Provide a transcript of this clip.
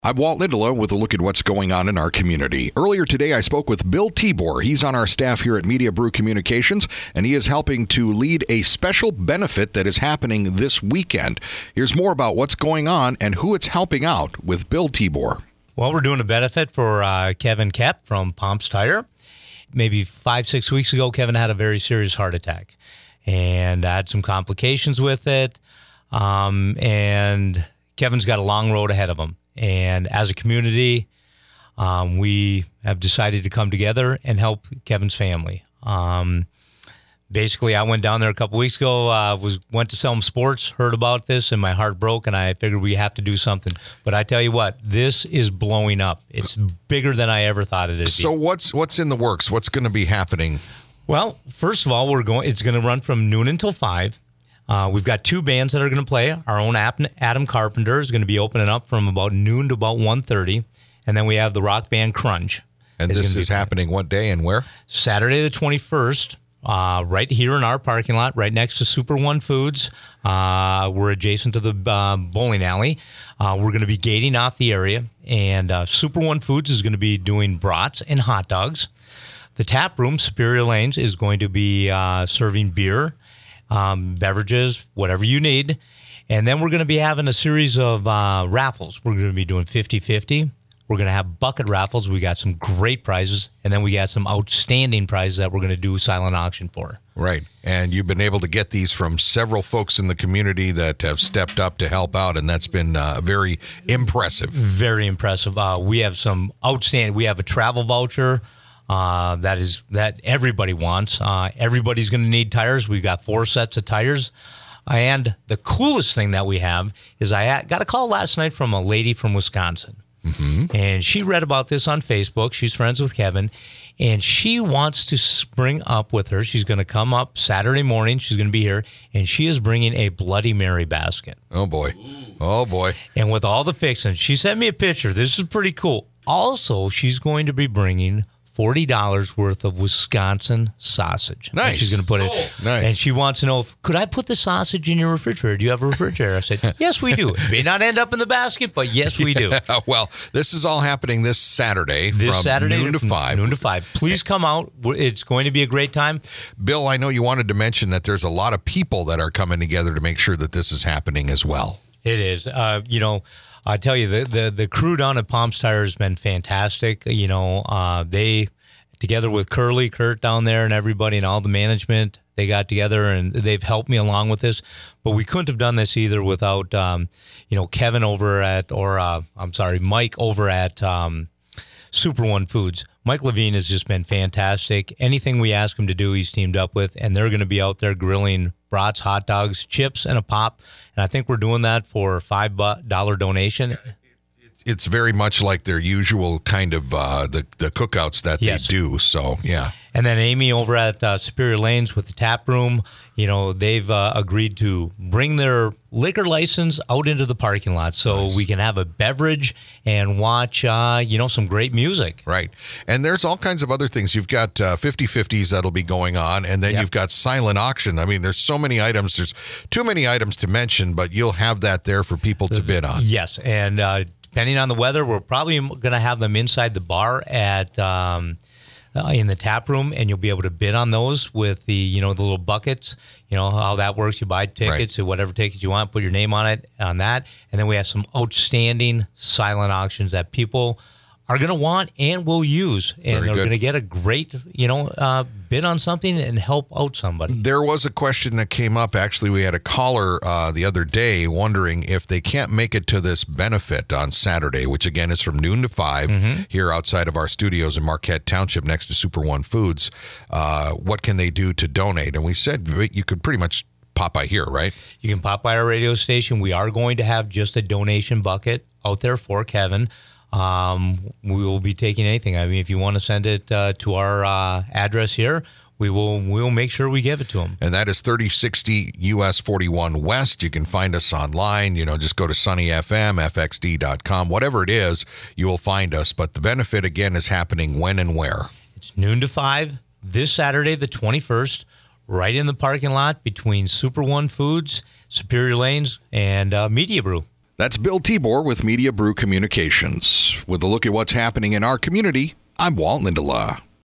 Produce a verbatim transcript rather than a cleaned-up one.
I'm Walt Lidla with a look at what's going on in our community. Earlier today, I spoke with Bill Tibor. He's on our staff here at Media Brew Communications, and he is helping to lead a special benefit that is happening this weekend. Here's more about what's going on and who it's helping out with Bill Tibor. Well, we're doing a benefit for uh, Kevin Kep from Pomps Tire. Maybe five, six weeks ago, Kevin had a very serious heart attack and had some complications with it. Um, and Kevin's got a long road ahead of him. And as a community, um, we have decided to come together and help Kevin's family. Um, basically, I went down there a couple weeks ago, uh, was went to Selm Sports, heard about this, and my heart broke, and I figured we have to do something. But I tell you what, this is blowing up. It's bigger than I ever thought it'd be. So what's what's in the works? What's going to be happening? Well, first of all, we're going. It's going to run from noon until five. Uh, we've got two bands that are going to play. Our own Adam Carpenter is going to be opening up from about noon to about one thirty. And then we have the rock band Crunch. And this is happening what day and where? Saturday the twenty-first, uh, right here in our parking lot, right next to Super One Foods. Uh, we're adjacent to the uh, bowling alley. Uh, we're going to be gating off the area. And uh, Super One Foods is going to be doing brats and hot dogs. The tap room, Superior Lanes, is going to be uh, serving beer. Um, beverages, whatever you need. And then we're going to be having a series of uh, raffles. We're going to be doing fifty-fifty. We're going to have bucket raffles. We got some great prizes. And then we got some outstanding prizes that we're going to do silent auction for. Right. And you've been able to get these from several folks in the community that have stepped up to help out. And that's been uh, very impressive. Very impressive. Uh, we have some outstanding. We have a travel voucher. Uh, that is that everybody wants. Uh, everybody's going to need tires. We've got four sets of tires. And the coolest thing that we have is I got a call last night from a lady from Wisconsin. Mm-hmm. And she read about this on Facebook. She's friends with Kevin. And she wants to spring up with her. She's going to come up Saturday morning. She's going to be here. And she is bringing a Bloody Mary basket. Oh, boy. Oh, boy. And with all the fixings. She sent me a picture. This is pretty cool. Also, she's going to be bringing forty dollars worth of Wisconsin sausage. Nice. And she's going to put it. Oh, nice. And she wants to know, if, could I put the sausage in your refrigerator? Do you have a refrigerator? I said, yes, we do. It may not end up in the basket, but yes, we do. Yeah, well, this is all happening this Saturday this from Saturday noon to five. Noon to five. Please come out. It's going to be a great time. Bill, I know you wanted to mention that there's a lot of people that are coming together to make sure that this is happening as well. It is. Uh, you know, I tell you, the, the, the crew down at Pomps Tire has been fantastic. You know, uh, they... together with Curly, Kurt down there and everybody and all the management, they got together and they've helped me along with this. But we couldn't have done this either without, um, you know, Kevin over at, or uh, I'm sorry, Mike over at um, Super One Foods. Mike Levine has just been fantastic. Anything we ask him to do, he's teamed up with, and they're going to be out there grilling brats, hot dogs, chips, and a pop. And I think we're doing that for a five dollar donation. It's very much like their usual kind of uh, the the cookouts that yes. they do. So yeah. And then Amy over at uh, Superior Lanes with the tap room, you know, they've uh, agreed to bring their liquor license out into the parking lot so nice. We can have a beverage and watch, uh, you know, some great music. Right. And there's all kinds of other things. You've got uh, fifty-fifties that'll be going on, and then yep. you've got silent auction. I mean, there's so many items. There's too many items to mention, but you'll have that there for people to bid on. Yes, and uh depending on the weather, we're probably going to have them inside the bar at um, uh, in the tap room, and you'll be able to bid on those with the you know the little buckets. You know how that works. You buy tickets right. or whatever tickets you want, put your name on it on that, and then we have some outstanding silent auctions that people are going to want and will use, and Very they're going to get a great, you know, uh, bid on something and help out somebody. There was a question that came up. Actually, we had a caller uh, the other day wondering if they can't make it to this benefit on Saturday, which again is from noon to five mm-hmm. here outside of our studios in Marquette Township next to Super One Foods. Uh, what can they do to donate? And we said you could pretty much pop by here, right? You can pop by our radio station. We are going to have just a donation bucket out there for Kevin. Um, we will be taking anything. I mean, if you want to send it uh, to our uh, address here, we will we will make sure we give it to them. And that is thirty sixty U S forty-one West. You can find us online. You know, just go to Sunny F M, F X D dot com. Whatever it is, you will find us. But the benefit, again, is happening when and where? It's noon to five this Saturday, the twenty-first, right in the parking lot between Super One Foods, Superior Lanes, and uh, Media Brew. That's Bill Tibor with Media Brew Communications. With a look at what's happening in our community, I'm Walt Lindela.